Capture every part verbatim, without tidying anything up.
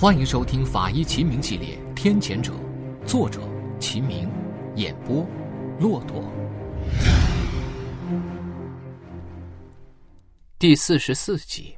欢迎收听法医秦明系列《天谴者》，作者秦明，演播骆驼。第四十四集。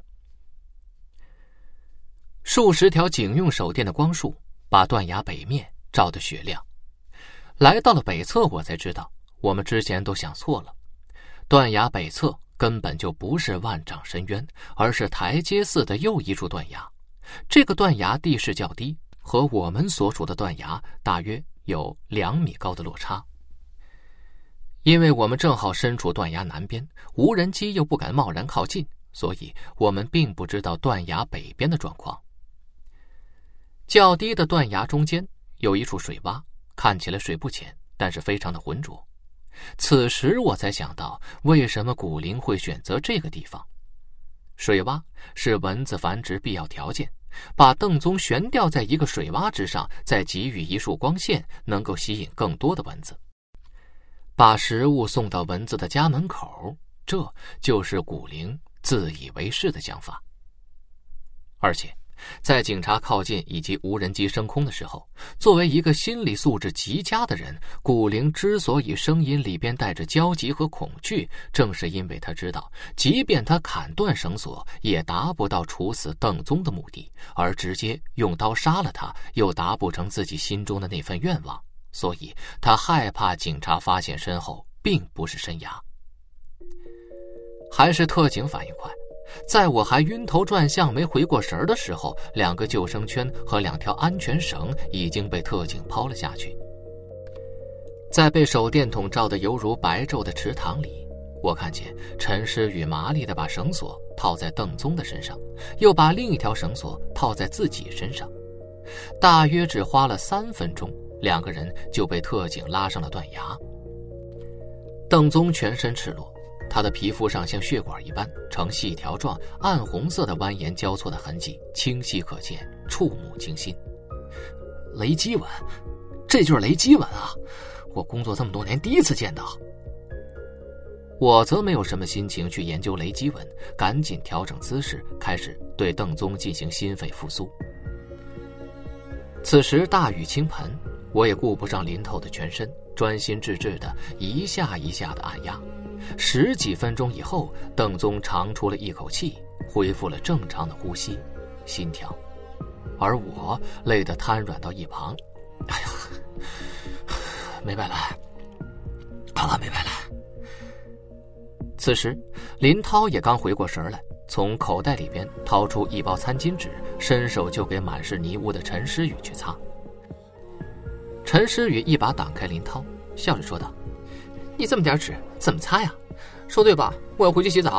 数十条警用手电的光束把断崖北面照得雪亮。来到了北侧，我才知道我们之前都想错了，断崖北侧根本就不是万丈深渊，而是台阶似的又一处断崖。这个断崖地势较低，和我们所处的断崖大约有两米高的落差。因为我们正好身处断崖南边，无人机又不敢贸然靠近，所以我们并不知道断崖北边的状况。较低的断崖中间有一处水洼，看起来水不浅，但是非常的浑浊。此时我才想到，为什么古灵会选择这个地方。水洼是蚊子繁殖必要条件，把邓宗悬吊在一个水洼之上，再给予一束光线，能够吸引更多的蚊子，把食物送到蚊子的家门口，这就是古灵自以为是的想法。而且在警察靠近以及无人机升空的时候，作为一个心理素质极佳的人，古灵之所以声音里边带着焦急和恐惧，正是因为他知道，即便他砍断绳索，也达不到处死邓宗的目的，而直接用刀杀了他，又达不成自己心中的那份愿望，所以他害怕警察发现身后并不是深崖。还是特警反应快，在我还晕头转向没回过神的时候，两个救生圈和两条安全绳已经被特警抛了下去。在被手电筒照得犹如白昼的池塘里，我看见陈诗雨麻利地把绳索套在邓宗的身上，又把另一条绳索套在自己身上。大约只花了三分钟，两个人就被特警拉上了断崖。邓宗全身赤裸，他的皮肤上像血管一般呈细条状暗红色的蜿蜒交错的痕迹清晰可见，触目惊心。雷击纹，这就是雷击纹啊！我工作这么多年第一次见到。我则没有什么心情去研究雷击纹，赶紧调整姿势，开始对邓宗进行心肺复苏。此时大雨倾盆，我也顾不上淋透的全身，专心致志的一下一下的按压。十几分钟以后，邓宗长出了一口气，恢复了正常的呼吸、心跳，而我累得瘫软到一旁。哎呀，没白来，好了，没白来。此时林涛也刚回过神来，从口袋里边掏出一包餐巾纸，伸手就给满是泥污的陈诗雨去擦。陈诗雨一把挡开林涛，笑着说道：“你这么点纸怎么擦呀？说对吧？我要回去洗澡。”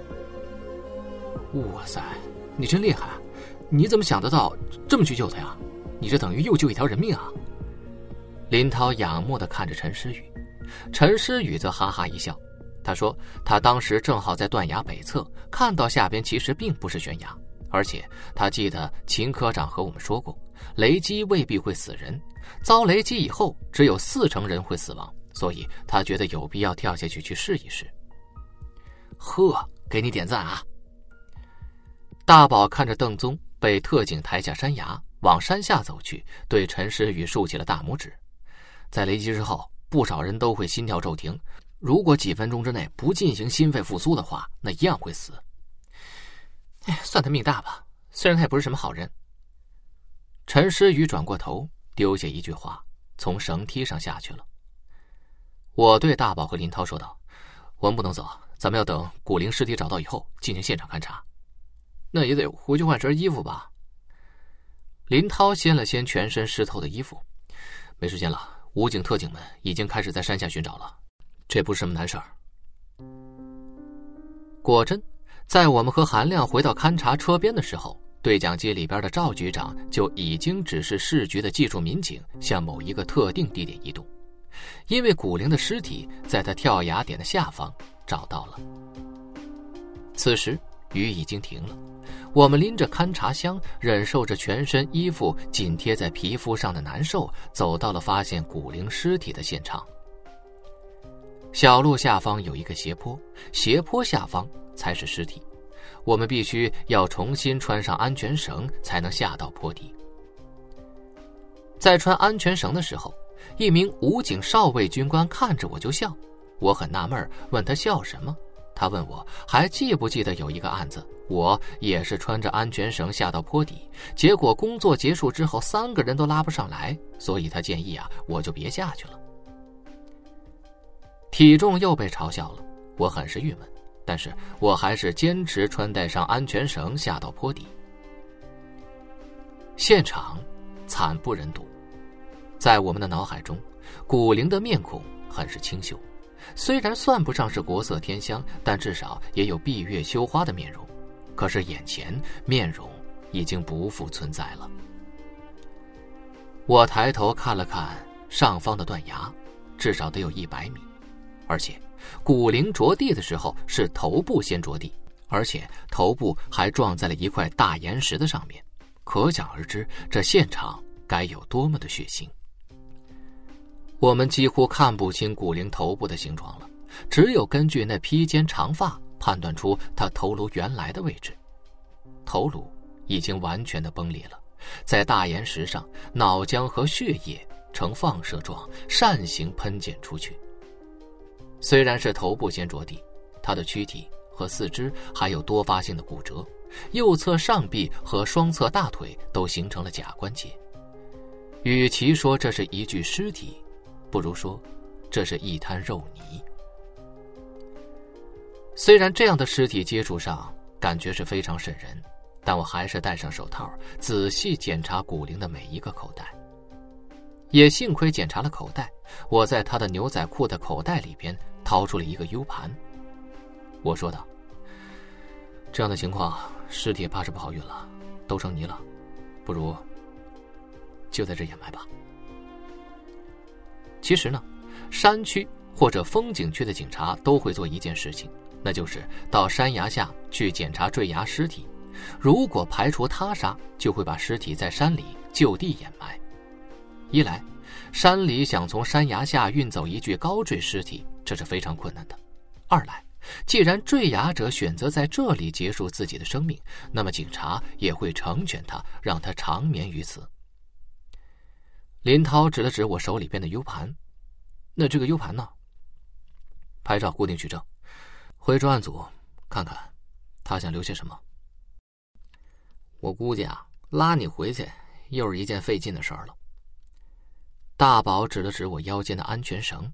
哇塞，你真厉害，你怎么想得到这么去救他呀？你这等于又救一条人命啊！林涛仰慕地看着陈诗雨，陈诗雨则哈哈一笑。他说他当时正好在断崖北侧，看到下边其实并不是悬崖，而且他记得秦科长和我们说过，雷击未必会死人，遭雷击以后只有四成人会死亡，所以他觉得有必要跳下去去试一试。呵，给你点赞啊！大宝看着邓宗被特警抬下山崖，往山下走去，对陈诗雨竖起了大拇指。在雷击之后，不少人都会心跳骤停，如果几分钟之内不进行心肺复苏的话，那一样会死。哎，算他命大吧，虽然他也不是什么好人。陈诗雨转过头，丢下一句话，从绳梯上下去了。我对大宝和林涛说道：“我们不能走，咱们要等古灵尸体找到以后进行现场勘查。”那也得回去换身衣服吧。林涛掀了掀全身湿透的衣服。没时间了，武警特警们已经开始在山下寻找了，这不是什么难事儿。果真，在我们和韩亮回到勘察车边的时候，对讲机里边的赵局长就已经指示市局的技术民警向某一个特定地点移动，因为古灵的尸体在他跳崖点的下方找到了。此时雨已经停了，我们拎着勘察箱，忍受着全身衣服紧贴在皮肤上的难受，走到了发现古灵尸体的现场。小路下方有一个斜坡，斜坡下方才是尸体。 我们必须要重新穿上安全绳才能下到坡底。在穿安全绳的时候，一名武警少尉军官看着我就笑，我很纳闷，问他笑什么。他问我还记不记得有一个案子，我也是穿着安全绳下到坡底，结果工作结束之后三个人都拉不上来，所以他建议啊，我就别下去了。体重又被嘲笑了，我很是郁闷，但是我还是坚持穿戴上安全绳下到坡底。现场惨不忍睹，在我们的脑海中，古灵的面孔很是清秀，虽然算不上是国色天香，但至少也有闭月羞花的面容。可是眼前面容已经不复存在了。我抬头看了看上方的断崖，至少得有一百米，而且古灵着地的时候是头部先着地，而且头部还撞在了一块大岩石的上面，可想而知这现场该有多么的血腥。我们几乎看不清古灵头部的形状了，只有根据那披肩长发判断出他头颅原来的位置。头颅已经完全的崩裂了，在大岩石上，脑浆和血液呈放射状扇形喷溅出去。虽然是头部先着地，他的躯体和四肢还有多发性的骨折，右侧上臂和双侧大腿都形成了假关节。与其说这是一具尸体，不如说这是一滩肉泥。虽然这样的尸体接触上感觉是非常瘆人，但我还是戴上手套，仔细检查古灵的每一个口袋。也幸亏检查了口袋，我在他的牛仔裤的口袋里边掏出了一个 U 盘。我说道：这样的情况，尸体怕是不好运了，都成泥了，不如就在这掩埋吧。其实呢，山区或者风景区的警察都会做一件事情，那就是到山崖下去检查坠崖尸体，如果排除他杀，就会把尸体在山里就地掩埋。一来，山里想从山崖下运走一具高坠尸体，这是非常困难的；二来，既然坠崖者选择在这里结束自己的生命，那么警察也会成全他，让他长眠于此。林涛指了指我手里边的 U 盘，那这个 U 盘呢？拍照固定取证，回专案组看看他想留些什么。我估计啊，拉你回去又是一件费劲的事儿了。大宝指了指我腰间的安全绳。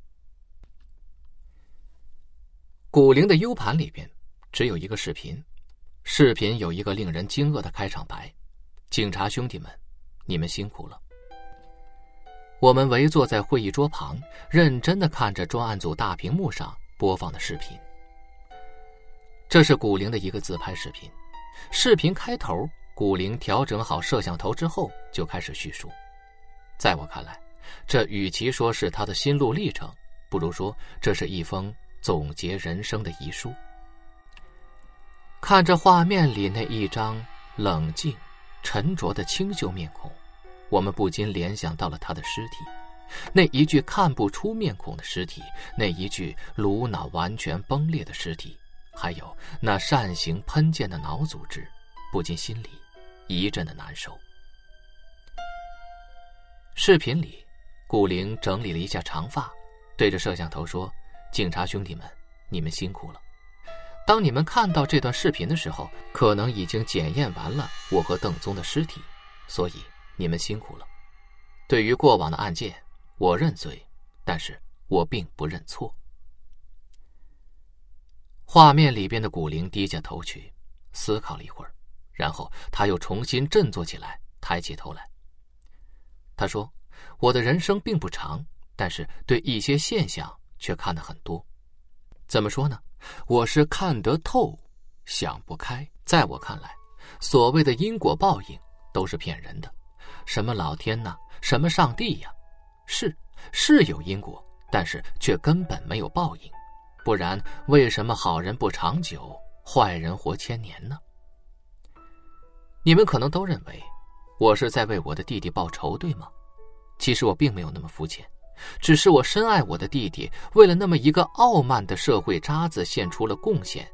古灵的 U 盘里边只有一个视频，视频有一个令人惊愕的开场白：警察兄弟们，你们辛苦了。我们围坐在会议桌旁，认真地看着专案组大屏幕上播放的视频。这是古灵的一个自拍视频，视频开头，古灵调整好摄像头之后就开始叙述。在我看来，这与其说是他的心路历程，不如说这是一封总结人生的遗书。看着画面里那一张冷静沉着的清秀面孔，我们不禁联想到了他的尸体，那一具看不出面孔的尸体，那一具颅脑完全崩裂的尸体，还有那扇形喷溅的脑组织，不禁心里一阵的难受。视频里，古灵整理了一下长发，对着摄像头说：警察兄弟们，你们辛苦了。当你们看到这段视频的时候，可能已经检验完了我和邓宗的尸体，所以你们辛苦了。对于过往的案件，我认罪，但是我并不认错。画面里边的古灵低下头去，思考了一会儿，然后他又重新振作起来，抬起头来。他说：我的人生并不长，但是对一些现象却看得很多。怎么说呢？我是看得透，想不开。在我看来，所谓的因果报应都是骗人的。什么老天呐，什么上帝呀，是是有因果，但是却根本没有报应。不然为什么好人不长久，坏人活千年呢？你们可能都认为我是在为我的弟弟报仇，对吗？其实我并没有那么肤浅，只是我深爱我的弟弟，为了那么一个傲慢的社会渣子献出了贡献，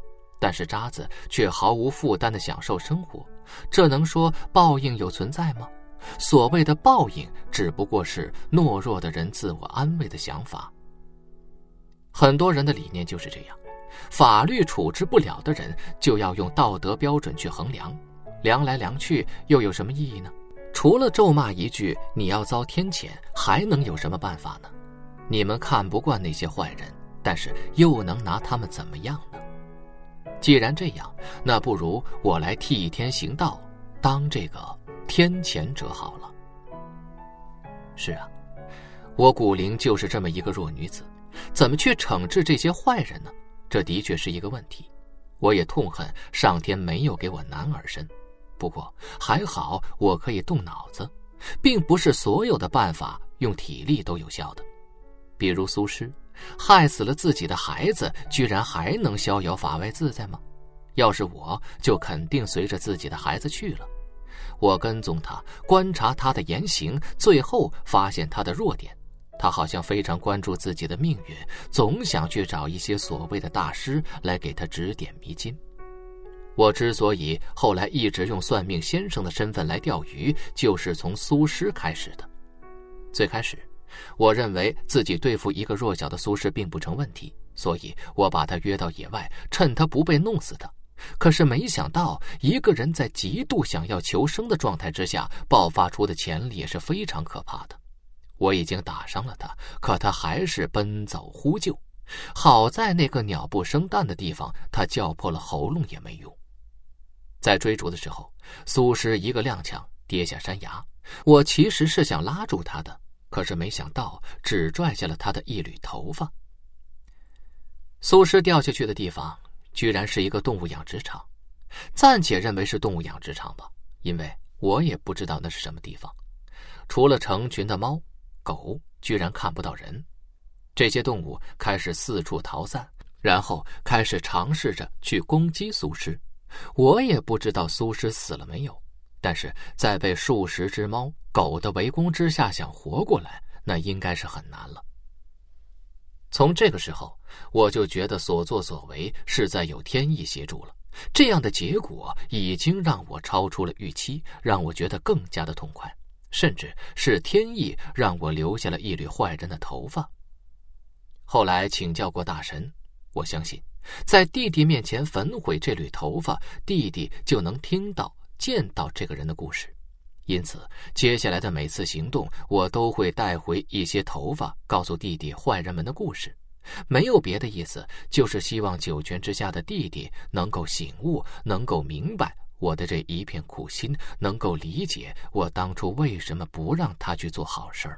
但是渣子却毫无负担地享受生活，这能说报应有存在吗？所谓的报应只不过是懦弱的人自我安慰的想法。很多人的理念就是这样，法律处置不了的人就要用道德标准去衡量，量来量去又有什么意义呢？除了咒骂一句你要遭天谴，还能有什么办法呢？你们看不惯那些坏人，但是又能拿他们怎么样呢？既然这样，那不如我来替天行道，当这个天谴者好了。是啊，我古灵就是这么一个弱女子，怎么去惩治这些坏人呢？这的确是一个问题。我也痛恨上天没有给我男儿身，不过还好我可以动脑子，并不是所有的办法用体力都有效的。比如苏轼害死了自己的孩子，居然还能逍遥法外自在吗？要是我，就肯定随着自己的孩子去了。我跟踪他，观察他的言行，最后发现他的弱点。他好像非常关注自己的命运，总想去找一些所谓的大师来给他指点迷津。我之所以后来一直用算命先生的身份来钓鱼，就是从苏轼开始的。最开始我认为自己对付一个弱小的苏轼并不成问题，所以我把他约到野外，趁他不被弄死他。可是没想到，一个人在极度想要求生的状态之下爆发出的潜力也是非常可怕的。我已经打伤了他，可他还是奔走呼救。好在那个鸟不生蛋的地方，他叫破了喉咙也没用。在追逐的时候，苏轼一个踉跄跌下山崖，我其实是想拉住他的，可是没想到只拽下了他的一缕头发。苏轼掉下去的地方居然是一个动物养殖场，暂且认为是动物养殖场吧，因为我也不知道那是什么地方。除了成群的猫狗，居然看不到人。这些动物开始四处逃散，然后开始尝试着去攻击苏轼。我也不知道苏轼死了没有，但是在被数十只猫狗的围攻之下想活过来，那应该是很难了。从这个时候，我就觉得所作所为是在有天意协助了，这样的结果已经让我超出了预期，让我觉得更加的痛快，甚至是天意让我留下了一缕坏人的头发。后来请教过大神，我相信在弟弟面前焚毁这缕头发，弟弟就能听到见到这个人的故事。因此接下来的每次行动，我都会带回一些头发，告诉弟弟坏人们的故事。没有别的意思，就是希望九泉之下的弟弟能够醒悟，能够明白我的这一片苦心，能够理解我当初为什么不让他去做好事儿。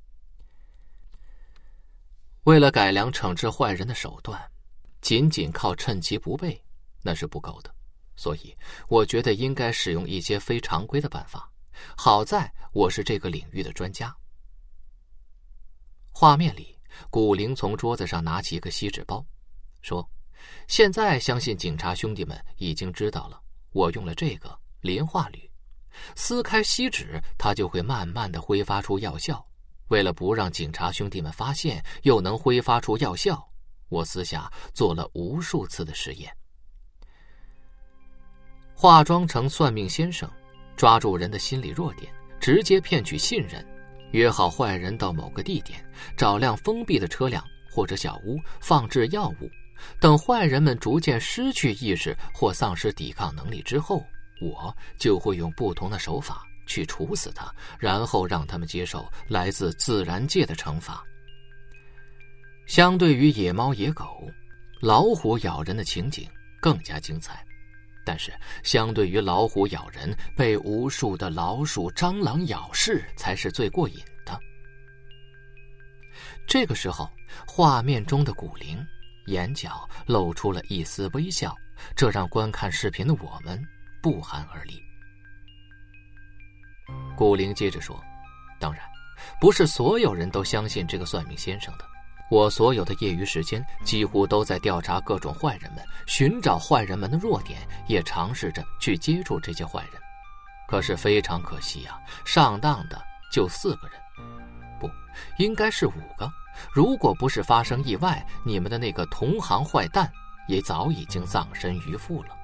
为了改良惩治坏人的手段，仅仅靠趁其不备那是不够的，所以我觉得应该使用一些非常规的办法。好在我是这个领域的专家。画面里，古灵从桌子上拿起一个锡纸包，说：现在相信警察兄弟们已经知道了，我用了这个磷化铝，撕开锡纸，它就会慢慢的挥发出药效。为了不让警察兄弟们发现又能挥发出药效，我私下做了无数次的实验。化妆成算命先生，抓住人的心理弱点，直接骗取信任，约好坏人到某个地点，找辆封闭的车辆或者小屋，放置药物。等坏人们逐渐失去意识或丧失抵抗能力之后，我就会用不同的手法去处死他，然后让他们接受来自自然界的惩罚。相对于野猫野狗，老虎咬人的情景更加精彩。但是相对于老虎咬人，被无数的老鼠、蟑螂咬噬才是最过瘾的。这个时候，画面中的古灵眼角露出了一丝微笑，这让观看视频的我们不寒而栗。古灵接着说：当然，不是所有人都相信这个算命先生的。我所有的业余时间几乎都在调查各种坏人们，寻找坏人们的弱点，也尝试着去接触这些坏人。可是非常可惜啊，上当的就四个人，不，应该是五个。如果不是发生意外，你们的那个同行坏蛋也早已经葬身鱼腹了。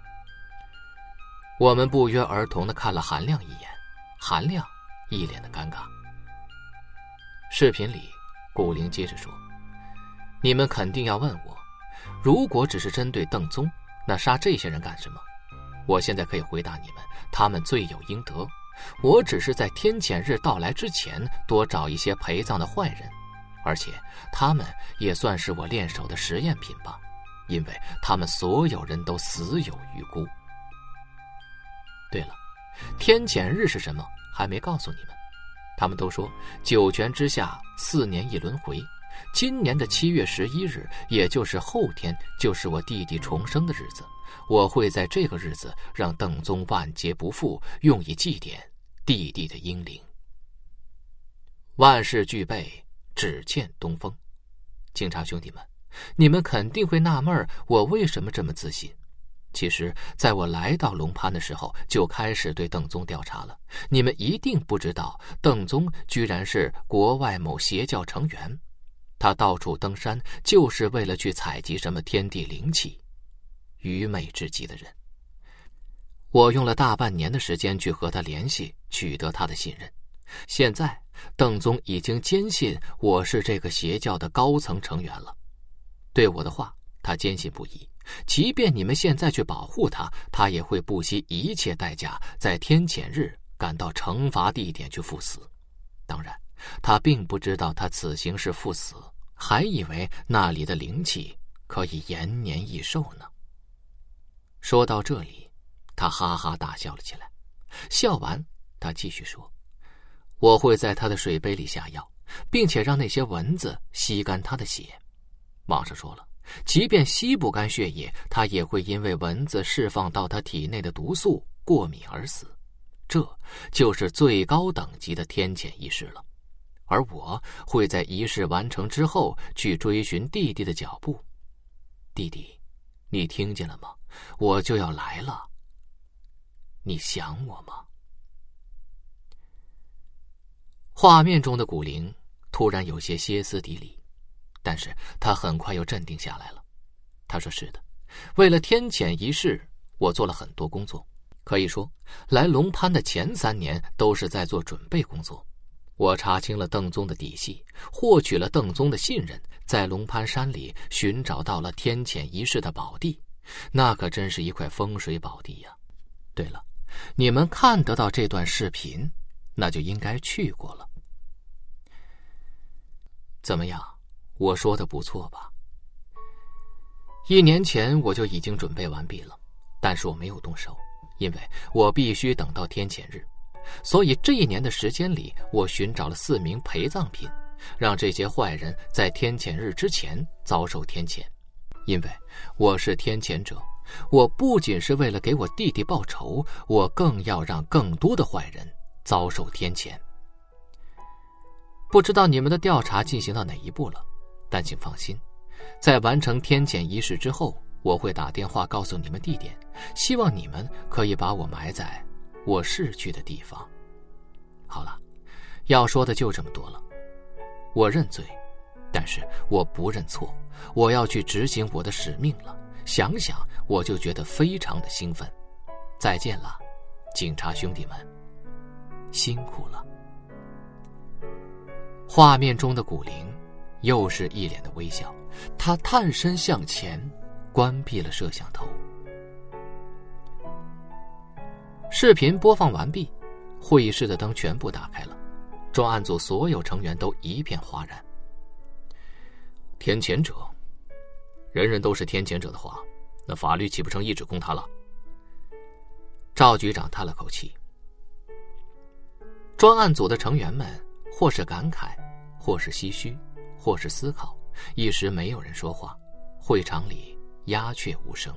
我们不约而同地看了韩亮一眼，韩亮一脸的尴尬。视频里，古灵接着说：“你们肯定要问我，如果只是针对邓宗，那杀这些人干什么？我现在可以回答你们，他们罪有应得。我只是在天谴日到来之前多找一些陪葬的坏人，而且他们也算是我练手的实验品吧，因为他们所有人都死有余辜。对了，天谴日是什么？还没告诉你们。他们都说九泉之下，四年一轮回。今年的七月十一日，也就是后天，就是我弟弟重生的日子。我会在这个日子让邓宗万劫不复，用以祭奠弟弟的英灵。万事俱备，只欠东风。警察兄弟们，你们肯定会纳闷我为什么这么自信。其实在我来到龙潘的时候，就开始对邓宗调查了。你们一定不知道，邓宗居然是国外某邪教成员。他到处登山，就是为了去采集什么天地灵气。愚昧至极的人。我用了大半年的时间去和他联系，取得他的信任。现在邓宗已经坚信我是这个邪教的高层成员了。对我的话，他坚信不疑。即便你们现在去保护他，他也会不惜一切代价，在天谴日赶到惩罚地点去赴死。当然，他并不知道他此行是赴死，还以为那里的灵气可以延年益寿呢。说到这里，他哈哈大笑了起来。笑完，他继续说：“我会在他的水杯里下药，并且让那些蚊子吸干他的血。网上说了，即便吸不干血液，他也会因为蚊子释放到他体内的毒素过敏而死。这就是最高等级的天谴仪式了。而我会在仪式完成之后去追寻弟弟的脚步。弟弟，你听见了吗？我就要来了。你想我吗？”画面中的古灵突然有些歇斯底里，但是他很快又镇定下来了。他说：“是的，为了天谴仪式，我做了很多工作。可以说，来龙潘的前三年都是在做准备工作。我查清了邓宗的底细，获取了邓宗的信任，在龙潘山里寻找到了天谴仪式的宝地，那可真是一块风水宝地呀。对了，你们看得到这段视频，那就应该去过了。怎么样？我说的不错吧？一年前我就已经准备完毕了，但是我没有动手，因为我必须等到天谴日。所以这一年的时间里，我寻找了四名陪葬品，让这些坏人在天谴日之前遭受天谴。因为我是天谴者，我不仅是为了给我弟弟报仇，我更要让更多的坏人遭受天谴。不知道你们的调查进行到哪一步了，但请放心，在完成天谴仪式之后，我会打电话告诉你们地点，希望你们可以把我埋在我逝去的地方。好了，要说的就这么多了。我认罪，但是我不认错，我要去执行我的使命了。想想我就觉得非常的兴奋。再见了，警察兄弟们，辛苦了。画面中的古灵又是一脸的微笑，他探身向前，关闭了摄像头。视频播放完毕，会议室的灯全部打开了，专案组所有成员都一片哗然。天谴者，人人都是天谴者的话，那法律岂不成一指控他了？赵局长叹了口气。专案组的成员们或是感慨，或是唏嘘，或是思考，一时没有人说话，会场里鸦雀无声。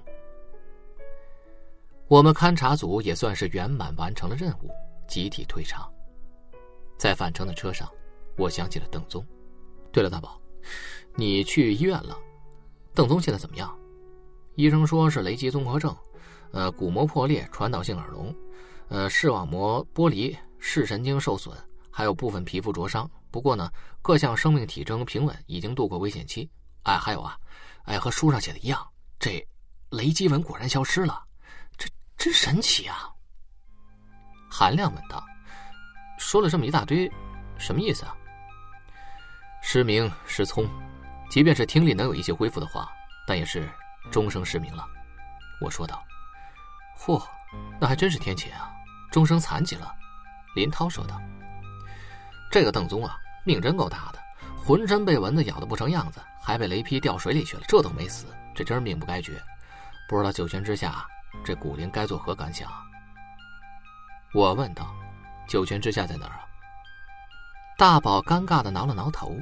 我们勘察组也算是圆满完成了任务，集体退场。在返程的车上，我想起了邓宗。对了，大宝，你去医院了，邓宗现在怎么样？医生说是雷击综合症，呃，骨膜破裂，传导性耳聋，呃，视网膜剥离，视神经受损，还有部分皮肤灼伤。不过呢，各项生命体征平稳，已经度过危险期。哎，还有啊，哎，和书上写的一样， 这雷击纹果然消失了，这真神奇啊！韩亮问道：“说了这么一大堆，什么意思啊？”失明失聪，即便是听力能有一些恢复的话，但也是终生失明了。我说道。嚯，那还真是天谴啊，终生残疾了。林涛说道。这个邓宗啊，命真够大的，浑身被蚊子咬得不成样子，还被雷劈掉水里去了，这都没死，这真是命不该绝。不知道九泉之下这古灵该作何感想？我问道。九泉之下在哪儿啊？大宝尴尬地挠了挠头。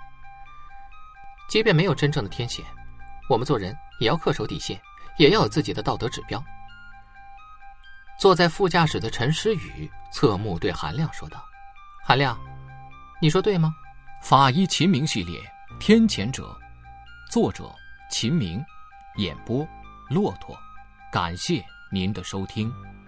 即便没有真正的天谴，我们做人也要恪守底线，也要有自己的道德指标。坐在副驾驶的陈诗雨侧目对韩亮说道：“韩亮，你说对吗？” 法医秦明系列《天谴者》，作者秦明，演播骆驼。感谢您的收听。